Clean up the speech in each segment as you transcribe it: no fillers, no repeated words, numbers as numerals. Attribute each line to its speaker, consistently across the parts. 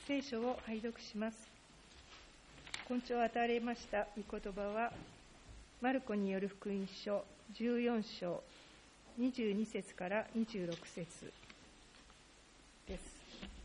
Speaker 1: 聖書を拝読します。今朝与えられました御言葉は、マルコによる福音書14章22節から26節です。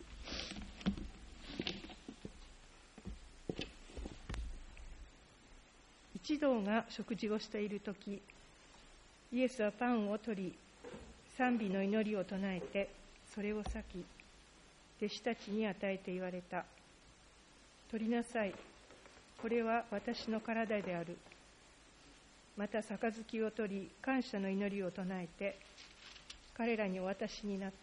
Speaker 1: 一同が食事をしているとき、イエスはパンを取り、賛美の祈りを唱えて、それを裂き、弟子たちに与えて言われた。取りなさい。これは私の体である。また杯を取り、感謝の祈りを唱えて、彼らにお渡しになった。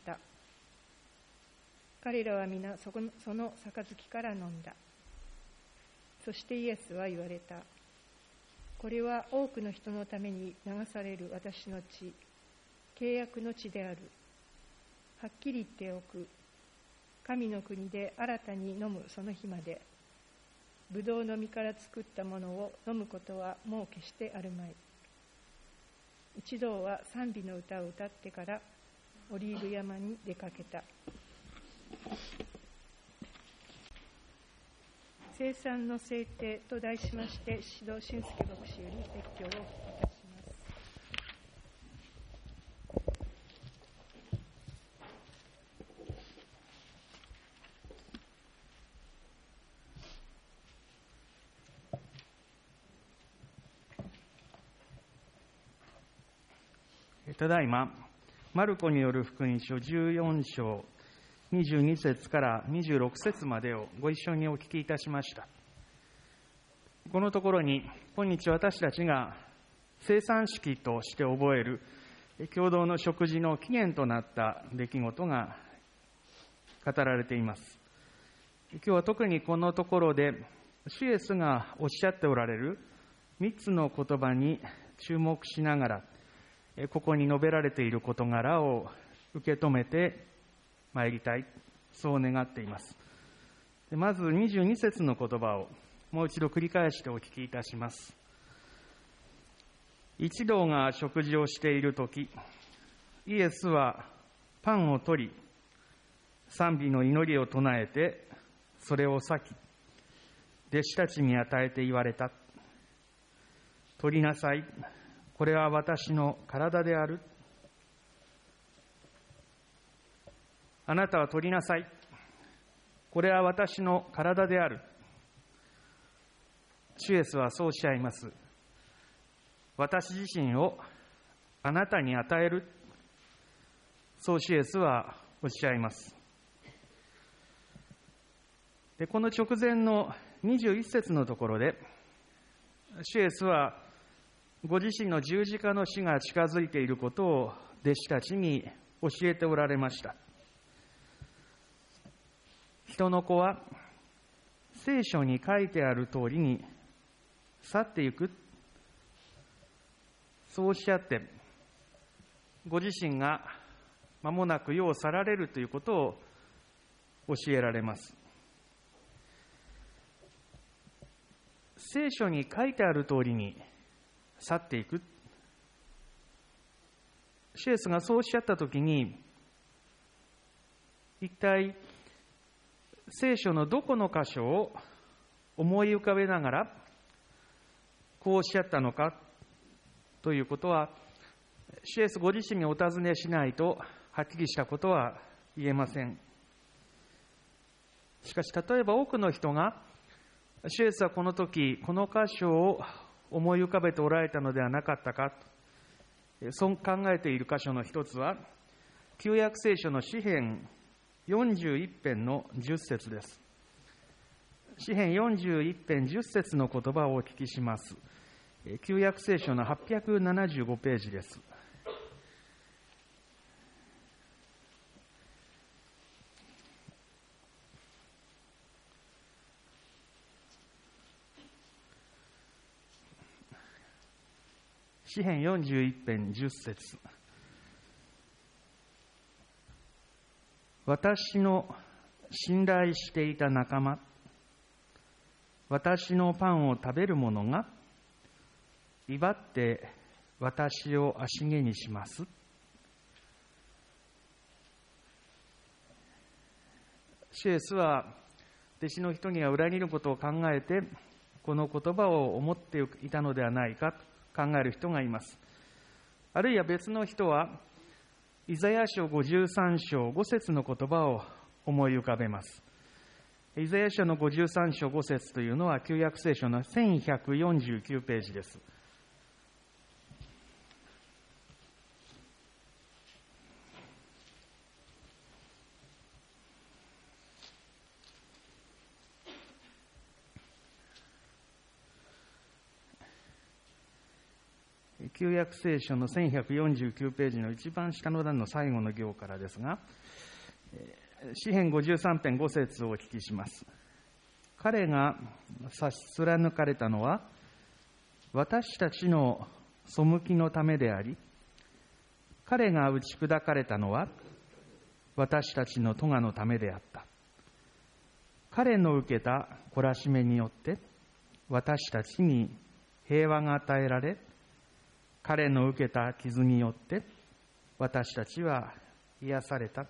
Speaker 1: 彼らは皆その杯から飲んだ。そしてイエスは言われた。これは多くの人のために流される私の血、契約の血である。はっきり言っておく。神の国で新たに飲むその日まで、ぶどうの実から作ったものを飲むことはもう決してあるまい。一同は賛美の歌を歌ってからオリーブ山に出かけた。聖餐の制定と題しまして、宍戸俊介牧師より説教をいたします。
Speaker 2: ただいま、マルコによる福音書14章22節から26節までをご一緒にお聞きいたしました。このところに、今日私たちが聖餐式として覚える共同の食事の起源となった出来事が語られています。今日は特にこのところで、主イエスがおっしゃっておられる3つの言葉に注目しながら、ここに述べられている事柄を受け止めてまいりたい、そう願っています。まず22節の言葉をもう一度繰り返してお聞きいたします。一同が食事をしているとき、イエスはパンを取り、賛美の祈りを唱えて、それを裂き、弟子たちに与えて言われた。取りなさい。これは私の体である。あなたは取りなさい。これは私の体である。主イエスはそうおっしゃいます。私自身をあなたに与える。そう主イエスはおっしゃいます。で、この直前の21節のところで、主イエスはご自身の十字架の死が近づいていることを弟子たちに教えておられました。人の子は聖書に書いてある通りに去っていく、そうおっしゃって、ご自身が間もなく世を去られるということを教えられます。聖書に書いてある通りに去っていく。主イエスがそうおっしゃったときに、一体聖書のどこの箇所を思い浮かべながらこうおっしゃったのかということは、主イエスご自身にお尋ねしないとはっきりしたことは言えません。しかし、例えば多くの人が、主イエスはこの時この箇所を思い浮かべておられたのではなかったか、そう考えている箇所の一つは、旧約聖書の詩編41編の10節です。詩編41編10節の言葉をお聞きします。旧約聖書の875ページです。詩編41編10節。私の信頼していた仲間、私のパンを食べる者が威張って私を足げにします。主イエスは弟子の人には裏切ることを考えて、この言葉を思っていたのではないかと考える人がいます。あるいは別の人は、イザヤ書53章5節の言葉を思い浮かべます。イザヤ書の53章5節というのは旧約聖書の1149ページです。旧約聖書の1149ページの一番下の段の最後の行からですが、詩編53編5節をお聞きします。彼が差し貫かれたのは、私たちの背きのためであり、彼が打ち砕かれたのは、私たちの咎のためであった。彼の受けた懲らしめによって、私たちに平和が与えられ、彼の受けた傷によって、私たちは癒された。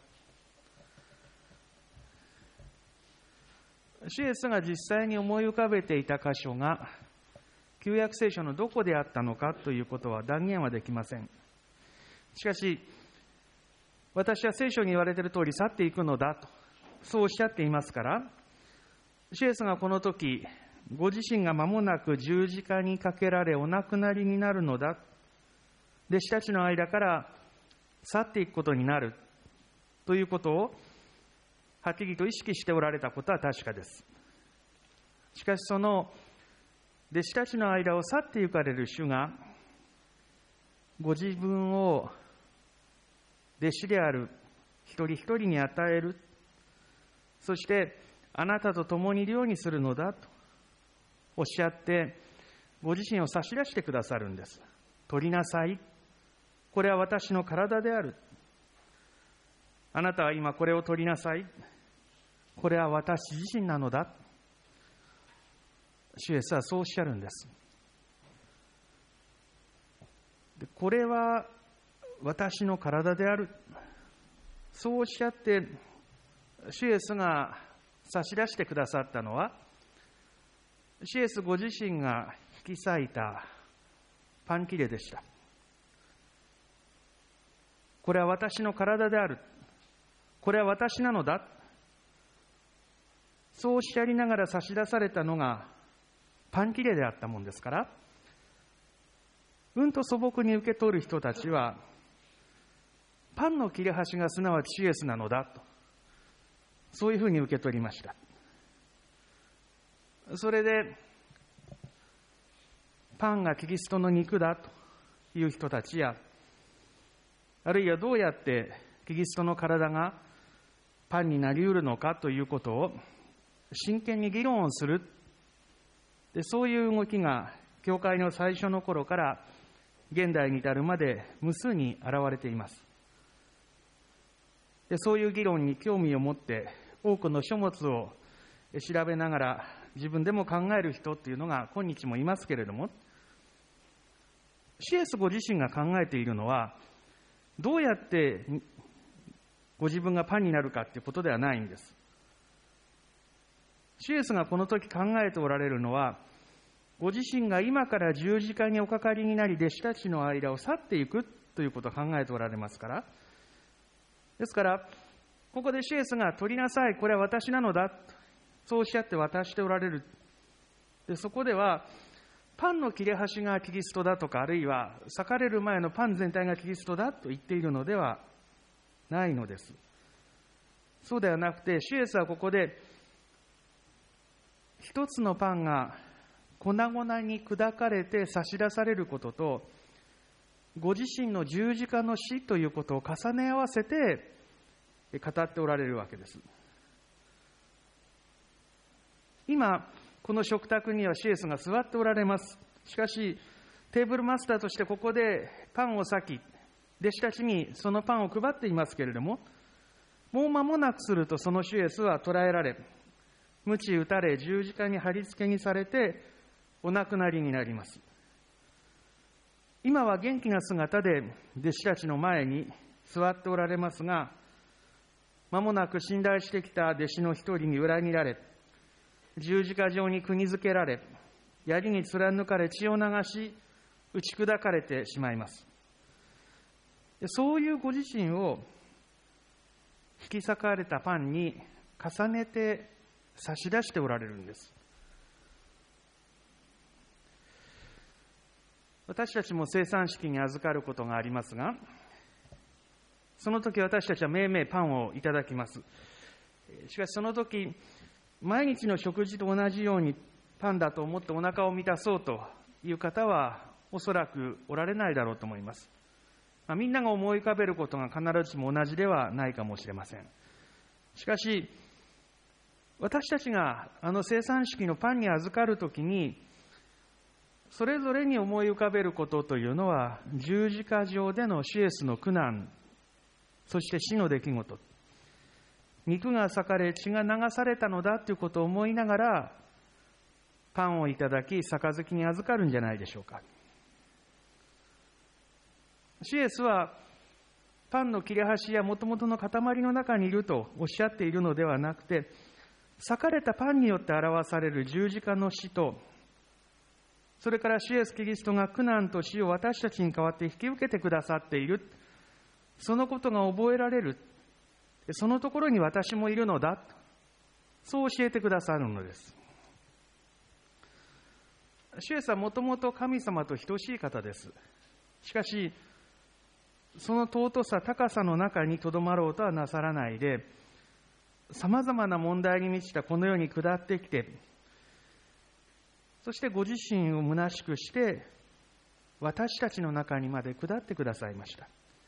Speaker 2: 主イエスが実際に思い浮かべていた箇所が旧約聖書のどこであったのかということは断言はできません。しかし、私は聖書に言われている通り去っていくのだと、そうおっしゃっていますから、主イエスがこの時、ご自身が間もなく十字架にかけられお亡くなりになるのだ、弟子たちの間から去っていくことになるということをはっきりと意識しておられたことは確かです。しかしその弟子たちの間を去って行かれる主が、ご自分を弟子である一人一人に与える、そしてあなたと共にいるようにするのだとおっしゃって、ご自身を差し出してくださるんです。取りなさい。これは私の体である。あなたは今これを取りなさい。これは私自身なのだ。主イエスはそうおっしゃるんです。で、これは私の体である。そうおっしゃって、主イエスが差し出してくださったのは、主イエスご自身が引き裂いたパン切れでした。これは私の体である。これは私なのだ。そうおっしゃりながら差し出されたのがパン切れであったもんですから、うんと素朴に受け取る人たちは、パンの切れ端がすなわち主イエスなのだと、そういうふうに受け取りました。それで、パンがキリストの肉だという人たちや、あるいはどうやってキリストの体がパンになり得るのかということを真剣に議論をする。で、そういう動きが教会の最初の頃から現代に至るまで無数に現れています。で、そういう議論に興味を持って多くの書物を調べながら自分でも考える人っていうのが今日もいますけれども、主イエスご自身が考えているのは、どうやってご自分がパンになるかということではないんです。主イエスがこの時考えておられるのは、ご自身が今から十字架におかかりになり、弟子たちの間を去っていくということを考えておられますから、ですから、ここで主イエスが取りなさい、これは私なのだ、そうおっしゃって渡しておられる。で、そこでは、パンの切れ端がキリストだとか、あるいは裂かれる前のパン全体がキリストだと言っているのではないのです。そうではなくて、主イエスはここで、一つのパンが粉々に砕かれて差し出されることと、ご自身の十字架の死ということを重ね合わせて語っておられるわけです。今、この食卓には主イエスが座っておられます。しかし、テーブルマスターとしてここでパンを裂き、弟子たちにそのパンを配っていますけれども、もう間もなくするとその主イエスは捕らえられ、鞭打たれ、十字架に貼り付けにされて、お亡くなりになります。今は元気な姿で弟子たちの前に座っておられますが、間もなく信頼してきた弟子の一人に裏切られ、 十字架上に釘付けられ、槍に貫かれ血を流し、打ち砕かれてしまいます。そういうご自身を引き裂かれたパンに重ねて差し出しておられるんです。私たちも生産式に預かることがありますが、その時私たちはめいめいパンをいただきます。しかしその時、毎日の食事と同じようにパンだと思ってお腹を満たそうという方はおそらくおられないだろうと思います。みんなが思い浮かべることが必ずしも同じではないかもしれません。しかし、私たちが生産式のパンに預かるときに、それぞれに思い浮かべることというのは、十字架上での主イエスの苦難、そして死の出来事、肉が裂かれ血が流されたのだということを思いながら、パンをいただき、杯に預かるんじゃないでしょうか。主イエスは、パンの切れ端や元々の塊の中にいるとおっしゃっているのではなくて、裂かれたパンによって表される十字架の死と、それから主イエスキリストが苦難と死を私たちに代わって引き受けてくださっている、そのことが覚えられる、そのところに私もいるのだ、そう教えてくださるのです。主イエスはもともと神様と等しい方です。しかし、その尊さ、高さの中にとどまろうとはなさらないで、さまざまな問題に満ちたこの世に下ってきて、そしてご自身を虚しくして、私たちの中にまで下ってくださいました。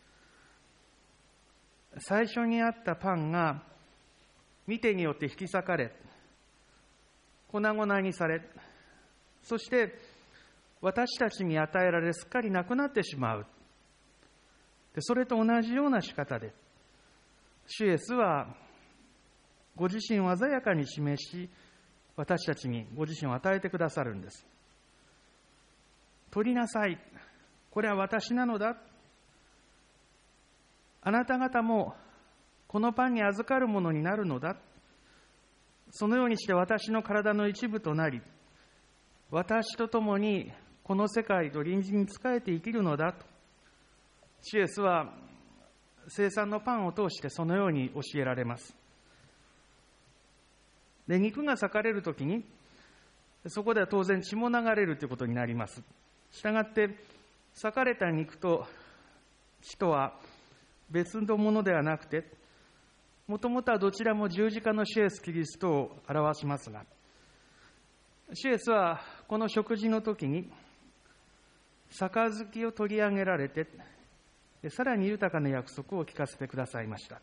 Speaker 2: 最初にあったパンが、御手によって引き裂かれ、粉々にされ、そして私たちに与えられすっかりなくなってしまう。それと同じような仕方で、主イエスはご自身を鮮やかに示し、私たちにご自身を与えてくださるんです。取りなさい。これは私なのだ。あなた方もこのパンに預かるものになるのだ。そのようにして私の体の一部となり、私と共にこの世界と隣人に仕えて生きるのだと、主イエスは生産のパンを通してそのように教えられます。で、肉が裂かれるときに、そこでは当然血も流れるということになります。したがって、裂かれた肉と血とは別のものではなくて、もともとはどちらも十字架の主イエスキリストを表しますが、主イエスはこの食事の時に杯を取り上げられて、さらに豊かな約束を聞かせてくださいました。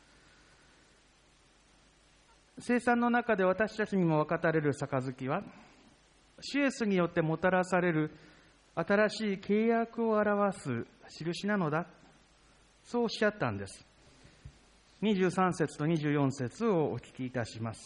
Speaker 2: 聖餐の中で私たちにも分かたれる杯は、主イエスによってもたらされる新しい契約を表す印なのだ、そうおっしゃったんです。23節と24節をお聞きいたします。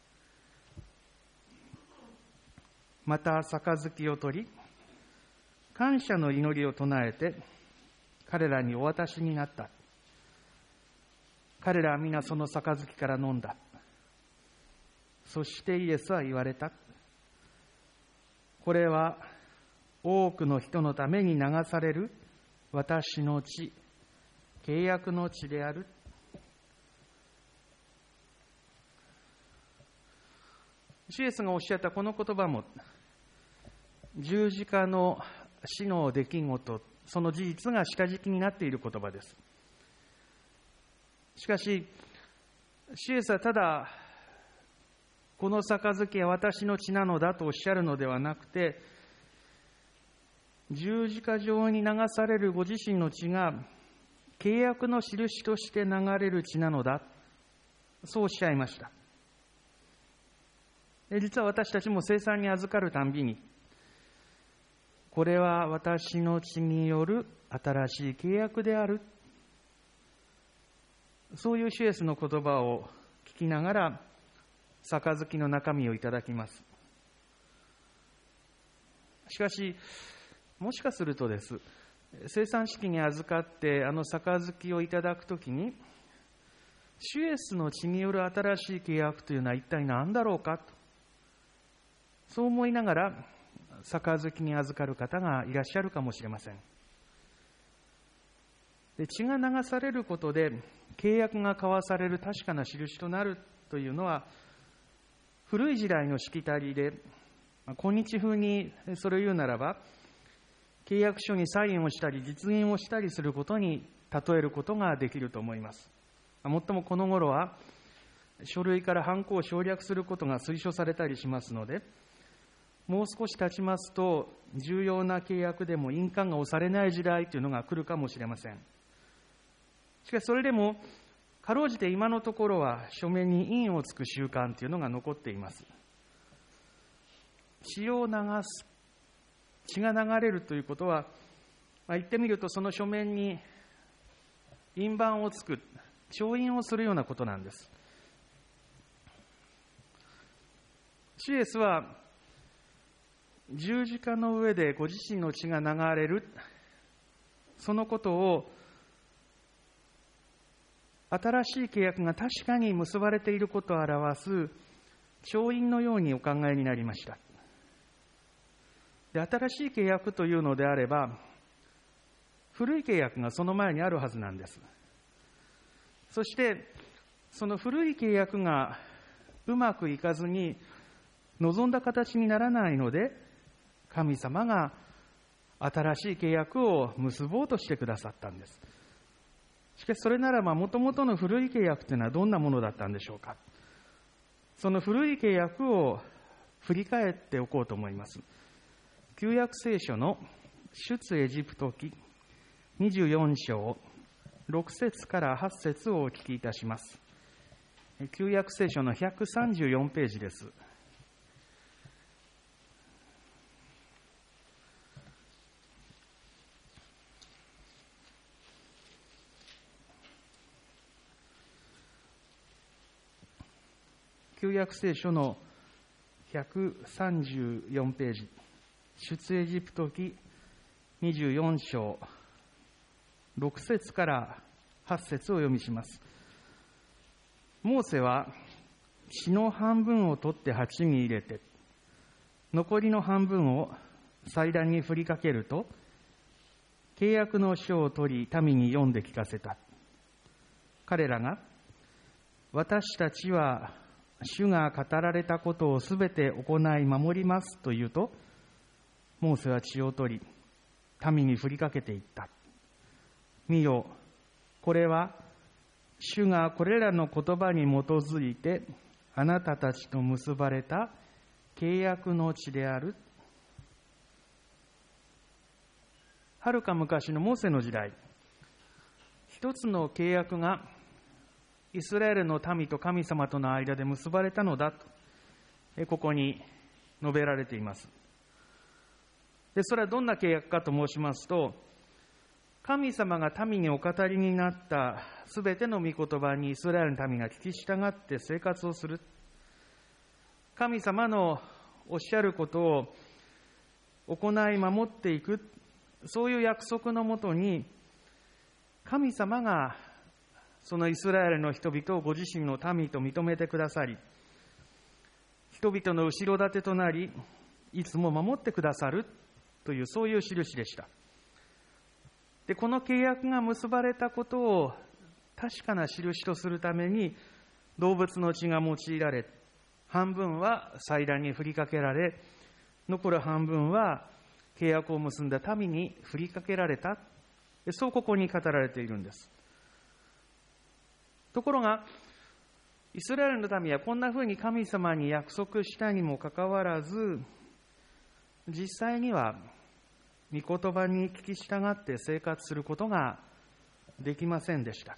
Speaker 2: また杯を取り、感謝の祈りを唱えて彼らにお渡しになった。彼らは皆その杯から飲んだ。そしてイエスは言われた。これは多くの人のために流される私の血、契約の血である。主イエスがおっしゃったこの言葉も、十字架の死の出来事、その事実が下敷きになっている言葉です。しかし、主イエスはただ、この杯は私の血なのだとおっしゃるのではなくて、十字架上に流されるご自身の血が契約の印として流れる血なのだ、そうおっしゃいました。実は私たちも聖餐に預かるたんびに、これは私の血による新しい契約である、そういう主イエスの言葉を聞きながら杯の中身をいただきます。しかし、もしかするとです、聖餐式に預かって杯をいただくときに、主イエスの血による新しい契約というのは一体何だろうかとそう思いながら杯に預かる方がいらっしゃるかもしれません。で、血が流されることで契約が交わされる確かな印となるというのは、古い時代のしきたりで、今日風にそれを言うならば、契約書にサインをしたり実現をしたりすることに例えることができると思います。もっともこの頃は書類からハンコを省略することが推奨されたりしますので、もう少し経ちますと重要な契約でも印鑑が押されない時代というのが来るかもしれません。しかしそれでもかろうじて今のところは書面に印をつく習慣というのが残っています。血を流す、血が流れるということは、言ってみるとその書面に印判をつく、調印をするようなことなんです。主イエスは十字架の上でご自身の血が流れる、そのことを新しい契約が確かに結ばれていることを表す調印のようにお考えになりました。で、新しい契約というのであれば、古い契約がその前にあるはずなんです。そしてその古い契約がうまくいかずに望んだ形にならないので、神様が新しい契約を結ぼうとしてくださったんです。しかしそれならば、もともとの古い契約というのはどんなものだったんでしょうか。その古い契約を振り返っておこうと思います。旧約聖書の出エジプト記24章6節から8節をお聞きいたします。旧約聖書の134ページです。旧約聖書の134ページ、出エジプト記24章6節から8節を読みします。モーセは血の半分を取って鉢に入れて、残りの半分を祭壇に振りかけると、契約の書を取り民に読んで聞かせた。彼らが、私たちは主が語られたことをすべて行い守りますと言うと、モーセは血を取り民に振りかけていった。見よ、これは主がこれらの言葉に基づいてあなたたちと結ばれた契約の地である。はるか昔のモーセの時代、一つの契約がイスラエルの民と神様との間で結ばれたのだと、ここに述べられています。で、それはどんな契約かと申しますと、神様が民にお語りになったすべての御言葉にイスラエルの民が聞き従って生活をする。神様のおっしゃることを行い守っていく、そういう約束のもとに、神様がそのイスラエルの人々をご自身の民と認めてくださり、人々の後ろ盾となり、いつも守ってくださるという、そういう印でした。で、この契約が結ばれたことを確かな印とするために、動物の血が用いられ、半分は祭壇に振りかけられ、残る半分は契約を結んだ民に振りかけられた。そうここに語られているんです。ところが、イスラエルの民はこんなふうに神様に約束したにもかかわらず、実際には御言葉に聞き従って生活することができませんでした。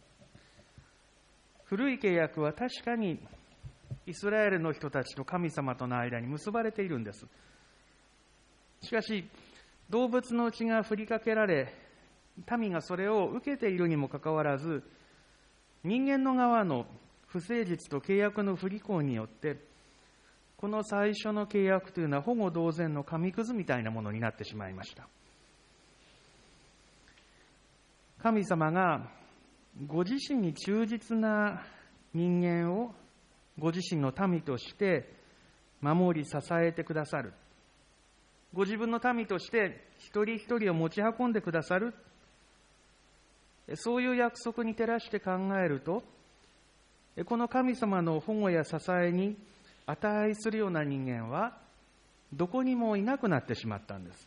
Speaker 2: 古い契約は確かにイスラエルの人たちと神様との間に結ばれているんです。しかし、動物の血が振りかけられ、民がそれを受けているにもかかわらず、人間の側の不誠実と契約の不履行によって、この最初の契約というのはほぼ同然の紙くずみたいなものになってしまいました。神様がご自身に忠実な人間をご自身の民として守り支えてくださる。ご自分の民として一人一人を持ち運んでくださる。そういう約束に照らして考えると、この神様の保護や支えに値するような人間はどこにもいなくなってしまったんです。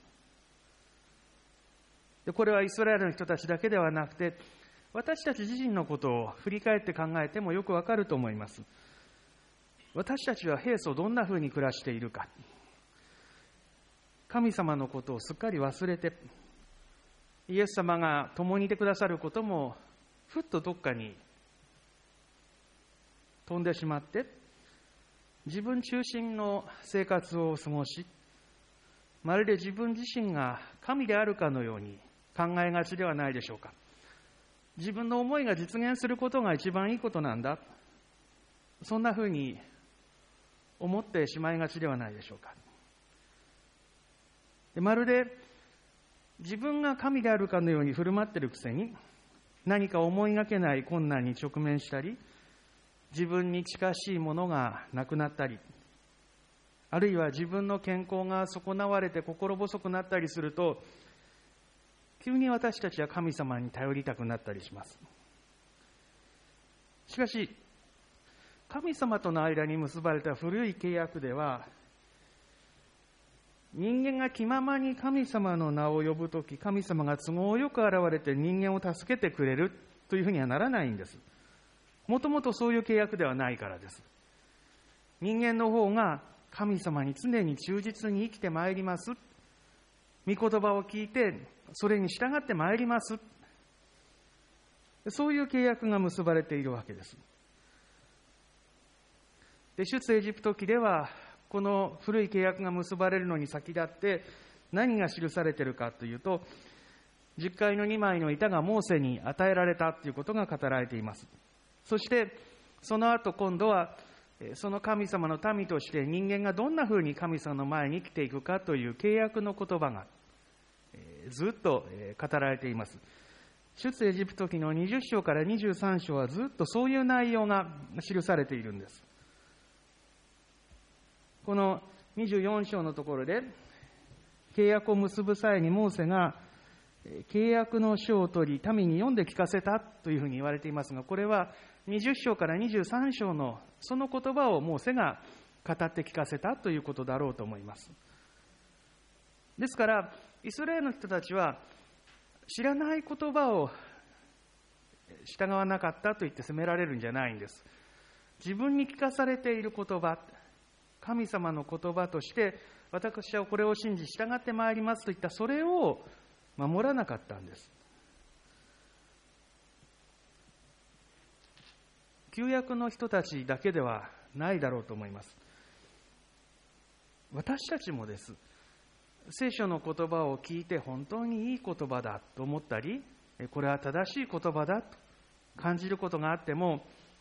Speaker 2: これはイスラエルの人たちだけではなくて、私たち自身のことを振り返って考えてもよくわかると思います。私たちは平素どんなふうに暮らしているか。神様のことをすっかり忘れて、イエス様が共にいてくださることもふっとどっかに飛んでしまって、自分中心の生活を過ごし、まるで自分自身が神であるかのように考えがちではないでしょうか。自分の思いが実現することが一番いいことなんだ、そんなふうに思ってしまいがちではないでしょうか。まるで自分が神であるかのように振る舞っているくせに、何か思いがけない困難に直面したり、自分に近しいものがなくなったり、あるいは自分の健康が損なわれて心細くなったりすると、急に私たちは神様に頼りたくなったりします。しかし、神様との間に結ばれた古い契約では、人間が気ままに神様の名を呼ぶとき、神様が都合よく現れて人間を助けてくれるというふうにはならないんです。もともとそういう契約ではないからです。人間の方が神様に常に忠実に生きてまいります。御言葉を聞いてそれに従ってまいります。そういう契約が結ばれているわけです。で、出エジプト記ではこの古い契約が結ばれるのに先立って何が記されているかというと、十戒の2枚の板がモーセに与えられたということが語られています。そしてその後今度はその神様の民として人間がどんなふうに神様の前に生きていくかという契約の言葉がずっと語られています。出エジプト記の20章から23章はずっとそういう内容が記されているんです。この24章のところで、契約を結ぶ際にモーセが契約の書を取り民に読んで聞かせたというふうに言われていますが、これは20章から23章のその言葉をモーセが語って聞かせたということだろうと思います。ですからイスラエルの人たちは知らない言葉を従わなかったと言って責められるんじゃないんです。自分に聞かされている言葉、神様の言葉として私はこれを信じ従ってまいりますといったそれを守らなかったんです。旧約の人たちだけではないだろうと思います。私たちもです。聖書の言葉を聞いて本当にいい言葉だと思ったり、これは正しい言葉だと感じることがあっても、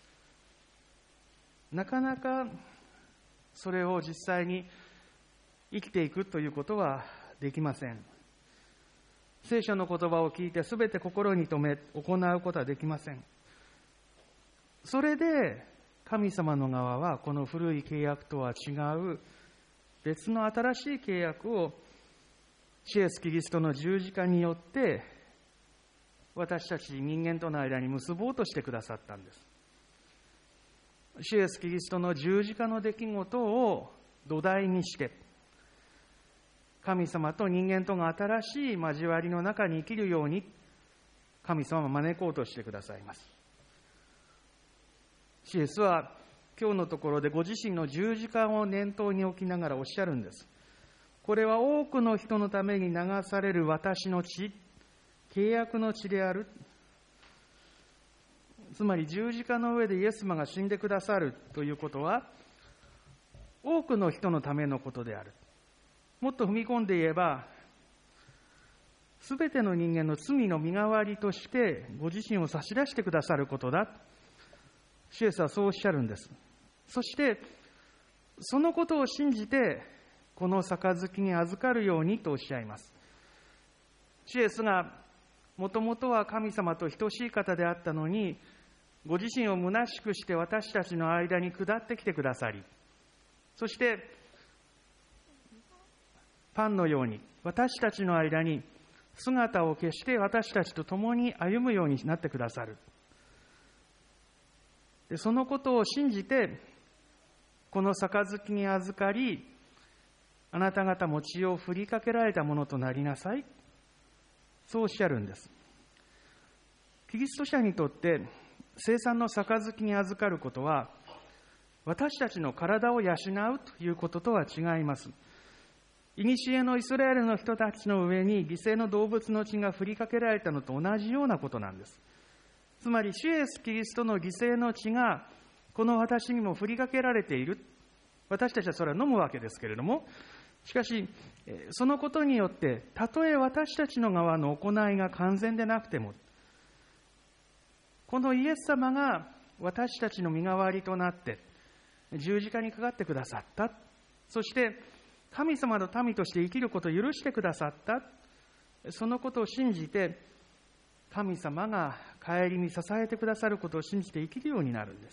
Speaker 2: なかなかそれを実際に生きていくということはできません。聖書の言葉を聞いて全て心に留め行うことはできません。それで神様の側はこの古い契約とは違う別の新しい契約を主イエスキリストの十字架によって私たち人間との間に結ぼうとしてくださったんです。主イエスキリストの十字架の出来事を土台にして神様と人間とが新しい交わりの中に生きるように神様は招こうとしてくださいます。主イエスは今日のところでご自身の十字架を念頭に置きながらおっしゃるんです。これは多くの人のために流される私の血、契約の血である。つまり十字架の上でイエス様が死んでくださるということは多くの人のためのことである。もっと踏み込んで言えば、すべての人間の罪の身代わりとしてご自身を差し出してくださることだ。主イエスはそうおっしゃるんです。そしてそのことを信じてこの杯に預かるようにとおっしゃいます。主イエスがもともとは神様と等しい方であったのに、ご自身を虚しくして私たちの間に下ってきてくださり、そしてパンのように私たちの間に姿を消して私たちと共に歩むようになってくださる。でそのことを信じて、この杯に預かり、あなた方も血を振りかけられたものとなりなさい。そうおっしゃるんです。キリスト者にとって聖餐の杯に預かることは、私たちの体を養うということとは違います。古のイスラエルの人たちの上に犠牲の動物の血が振りかけられたのと同じようなことなんです。つまり主イエスキリストの犠牲の血がこの私にも振りかけられている。私たちはそれは飲むわけですけれども、しかしそのことによってたとえ私たちの側の行いが完全でなくても、このイエス様が私たちの身代わりとなって十字架にかかってくださった。そして神様の民として生きることを許してくださった。そのことを信じて、神様が帰りに支えてくださることを信じて生きるようになるんです。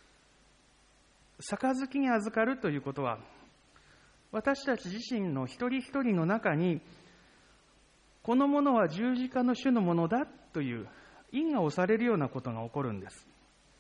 Speaker 2: 杯に預かるということは、私たち自身の一人一人の中に、このものは十字架の主のものだという印が押されるようなことが起こるんです。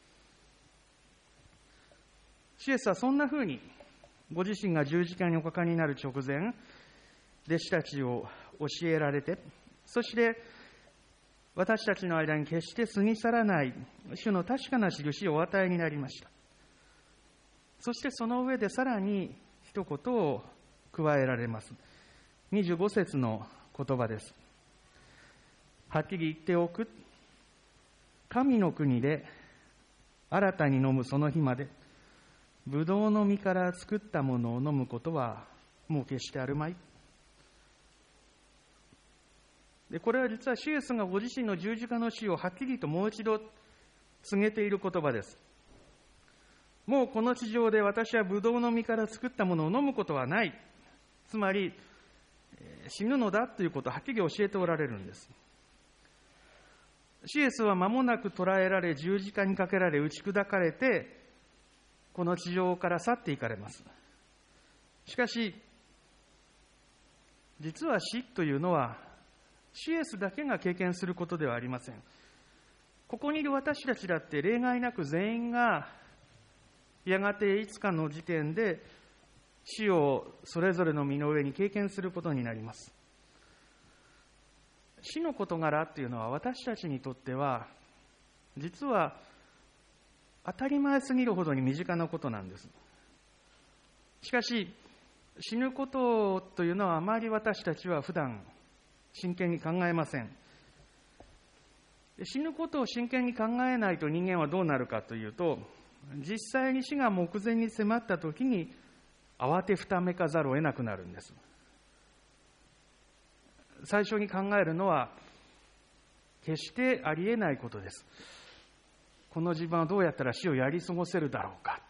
Speaker 2: 主イエスはそんなふうに、ご自身が十字架におかかりになる直前、弟子たちを教えられて、そして私たちの間に決して過ぎ去らない主の確かな印をお与えになりました。そしてその上でさらに一言を加えられます。25節の言葉です。はっきり言っておく。神の国で新たに飲むその日まで、ぶどうの実から作ったものを飲むことはもう決してあるまい。で、これは実は主イエスがご自身の十字架の死をはっきりともう一度告げている言葉です。もうこの地上で私はぶどうの実から作ったものを飲むことはない。つまり死ぬのだということをはっきり教えておられるんです。主イエスは間もなく捕らえられ、十字架にかけられ、打ち砕かれて、この地上から去っていかれます。しかし、実は死というのは、主イエスだけが経験することではありません。ここにいる私たちだって例外なく全員が、やがていつかの時点で死をそれぞれの身の上に経験することになります。死の事柄というのは私たちにとっては、実は当たり前すぎるほどに身近なことなんです。しかし、死ぬことというのはあまり私たちは普段真剣に考えません。死ぬことを真剣に考えないと人間はどうなるかというと、実際に死が目前に迫ったときに慌てふためかざるを得なくなるんです。最初に考えるのは決してありえないことです。この自分はどうやったら死をやり過ごせるだろうか。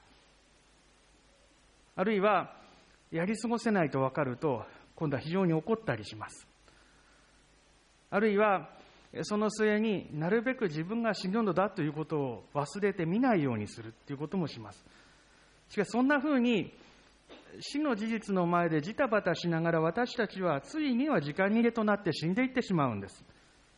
Speaker 2: あるいはやり過ごせないと分かると今度は非常に怒ったりします。あるいはその末になるべく自分が死ぬのだということを忘れて見ないようにするということもします。しかしそんなふうに死の事実の前でジタバタしながら私たちはついには時間切れとなって死んでいってしまうんです。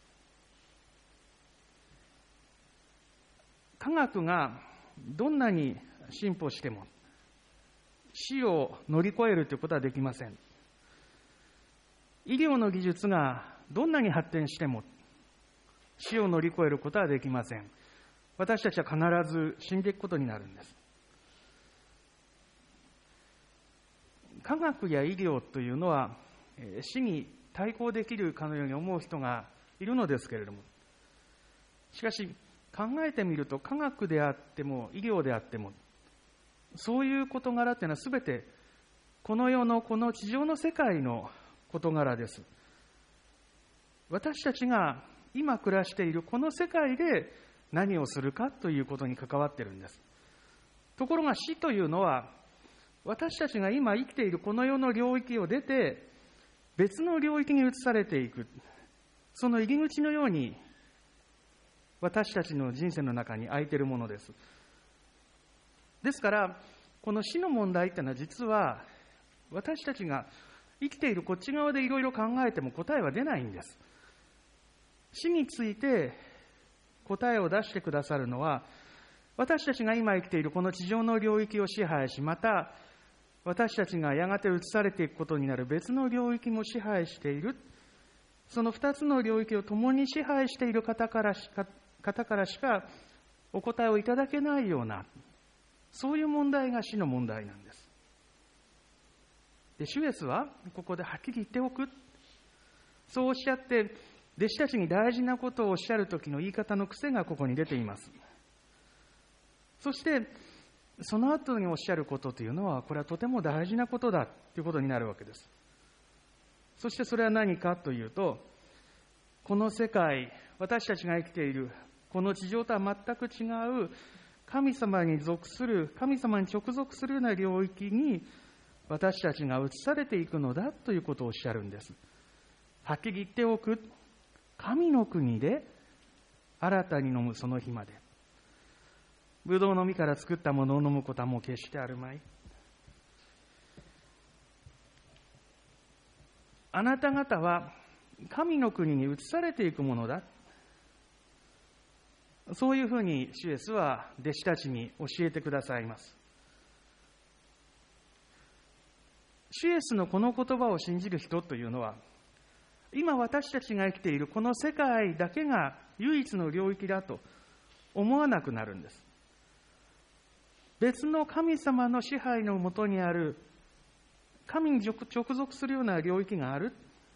Speaker 2: 科学がどんなに進歩しても死を乗り越えるということはできません。医療の技術がどんなに発展しても死を乗り越えることはできません。私たちは必ず死んでいくことになるんです。科学や医療というのは死に対抗できるかのように思う人がいるのですけれども、しかし考えてみると科学であっても医療であってもそういう事柄というのはすべてこの世のこの地上の世界の事柄です。私たちが今暮らしているこの世界で何をするかということに関わっているんです。ところが死というのは私たちが今生きているこの世の領域を出て別の領域に移されていく、その入り口のように私たちの人生の中に空いているものです。ですからこの死の問題というのは実は私たちが生きているこっち側でいろいろ考えても答えは出ないんです。死について答えを出してくださるのは、私たちが今生きているこの地上の領域を支配し、また私たちがやがて移されていくことになる別の領域も支配している、その2つの領域を共に支配している方からしかお答えをいただけないような、そういう問題が死の問題なんです。で、主イエスはここではっきり言っておく、そうおっしゃって弟子たちに大事なことをおっしゃる時の言い方の癖がここに出ています。そしてその後におっしゃることというのは、これはとても大事なことだということになるわけです。そしてそれは何かというと、この世界、私たちが生きているこの地上とは全く違う神様に属する、神様に直属するような領域に私たちが移されていくのだということをおっしゃるんです。はっきり言っておく、神の国で新たに飲むその日まで、ぶどうの実から作ったものを飲むことはもう決してあるまい。あなた方は神の国に移されていくものだ。そういうふうに主イエスは弟子たちに教えてくださいます。主イエスのこの言葉を信じる人というのは、今私たちが生きているこの世界だけが唯一の領域だと思わなくなるんです。別の神様の支配のもとにある、神に直属するような領域がある。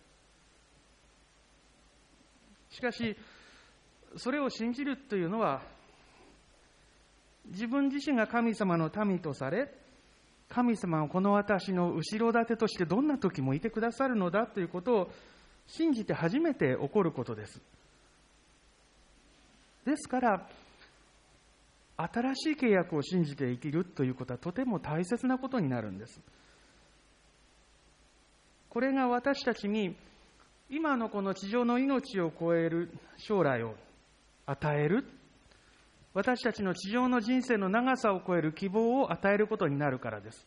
Speaker 2: しかしそれを信じるというのは、自分自身が神様の民とされ、神様はこの私の後ろ盾としてどんな時もいてくださるのだということを信じて初めて起こることです。ですから新しい契約を信じて生きるということはとても大切なことになるんです。これが私たちに今のこの地上の命を超える将来を与える、私たちの地上の人生の長さを超える希望を与えることになるからです。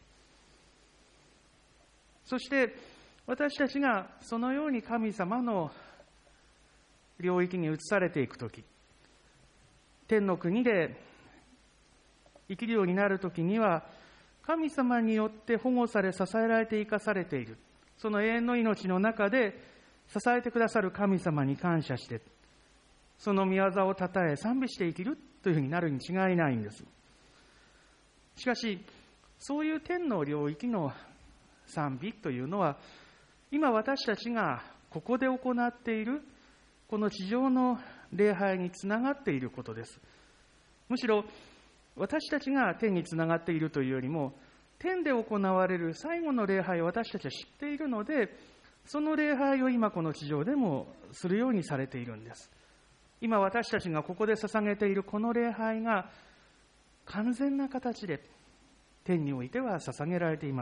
Speaker 2: そして私たちがそのように神様の領域に移されていくとき、天の国で生きるようになるときには、神様によって保護され支えられて生かされている、その永遠の命の中で支えてくださる神様に感謝して、その御業をたたえ賛美して生きるというふうになるに違いないんです。しかしそういう天の領域の賛美というのは、今私たちがここで行っているこの地上の礼拝につながっていることです。むしろ私たちが天につながっているというよりも、天で行われる最後の礼拝を私たちは知っているので、その礼拝を今この地上でもするようにされているんです。今私たちがここで捧げているこの礼拝が完全な形で天においては捧げられています。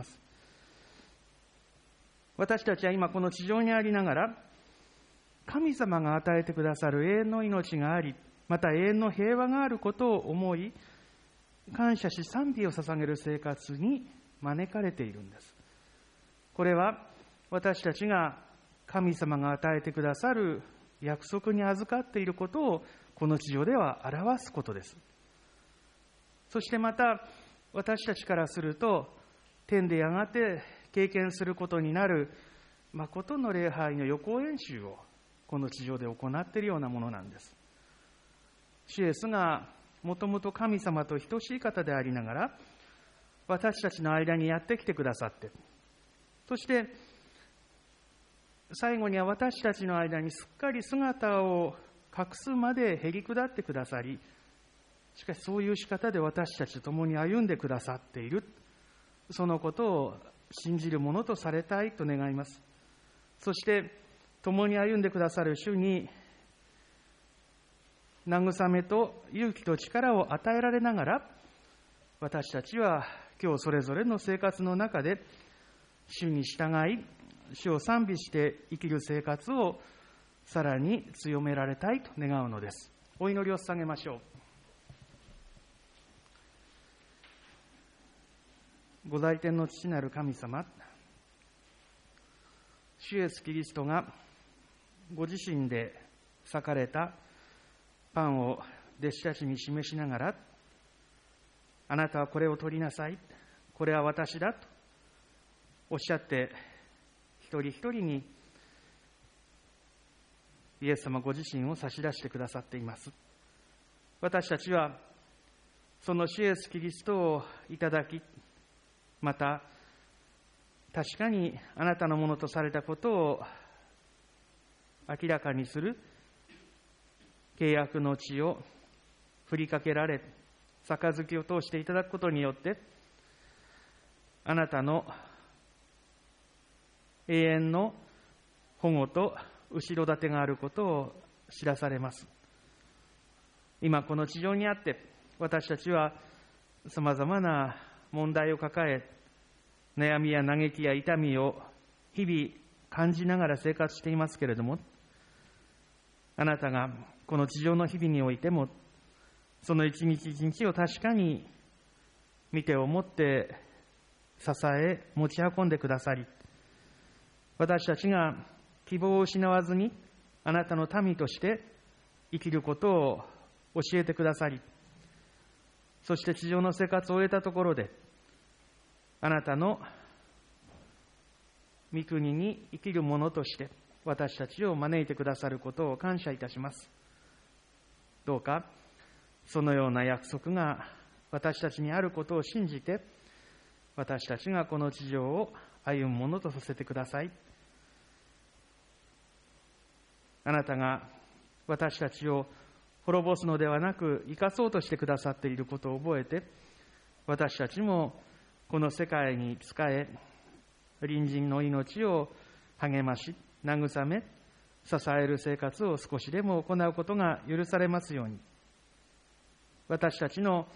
Speaker 2: 私たちは今この地上にありながら、神様が与えてくださる永遠の命があり、また永遠の平和があることを思い、感謝し賛美を捧げる生活に招かれているんです。これは私たちが神様が与えてくださる約束に預かっていることをこの地上では表すことです。そしてまた私たちからすると、天でやがて経験することになる誠の礼拝の予行演習をこの地上で行っているようなものなんです。主イエスがもともと神様と等しい方でありながら、私たちの間にやってきてくださって、そして最後には私たちの間にすっかり姿を隠すまでへり下ってくださり、しかしそういう仕方で私たちと共に歩んでくださっている、そのことを信じるものとされたいと願います。そして共に歩んでくださる主に慰めと勇気と力を与えられながら、私たちは今日それぞれの生活の中で主に従い、主を賛美して生きる生活をさらに強められたいと願うのです。お祈りを捧げましょう。ご在天の父なる神様、 主イエスキリストがご自身で裂かれたパンを弟子たちに示しながら、あなたはこれを取りなさい、これは私だとおっしゃって、一人一人にイエス様ご自身を差し出してくださっています。私たちはその主イエスキリストをいただき、また確かにあなたのものとされたことを明らかにする契約の地を振りかけられ、杯を通していただくことによって、あなたの永遠の保護と後ろ盾があることを知らされます。今この地上にあって私たちはさまざまな問題を抱え、悩みや嘆きや痛みを日々感じながら生活していますけれども、あなたがこの地上の日々においてもその一日一日を確かに見てをもって支え持ち運んでくださり、私たちが希望を失わずにあなたの民として生きることを教えてくださり、そして地上の生活を終えたところであなたの御国に生きる者として私たちを招いてくださることを感謝いたします。どうかそのような約束が私たちにあることを信じて、私たちがこの地上を歩むものとさせてください。あなたが私たちを滅ぼすのではなく生かそうとしてくださっていることを覚えて、私たちもこの世界に仕え、隣人の命を励まし慰め支える生活を少しでも行うことが許されますように、私たちの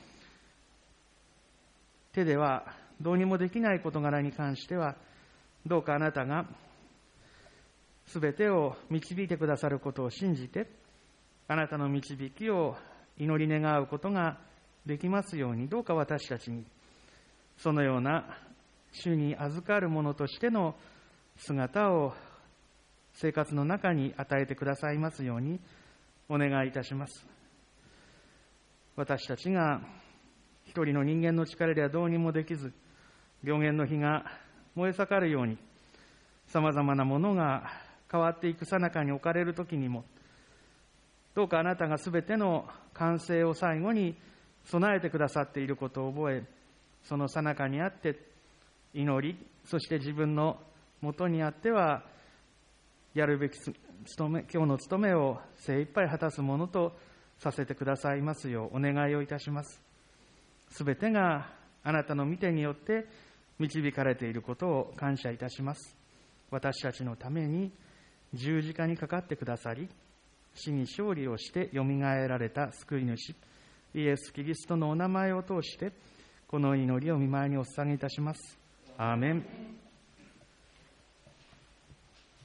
Speaker 2: 手ではどうにもできない事柄に関しては、どうかあなたがすべてを導いてくださることを信じて、あなたの導きを祈り願うことができますように、どうか私たちにそのような主に預かる者としての姿を生活の中に与えてくださいますようにお願いいたします。私たちが一人の人間の力ではどうにもできず、良限の火が燃え盛るようにさまざまなものが変わっていく最中に置かれるときにも、どうかあなたがすべての完成を最後に備えてくださっていることを覚え、その最中にあって祈り、そして自分のもとにあってはやるべき今日の務めを精一杯果たすものとさせてくださいますようお願いをいたします。すべてがあなたの御手によって導かれていることを感謝いたします。私たちのために十字架にかかってくださり、死に勝利をしてよみがえられた救い主イエス・キリストのお名前を通してこの祈りを御前にお捧げいたします。アーメン。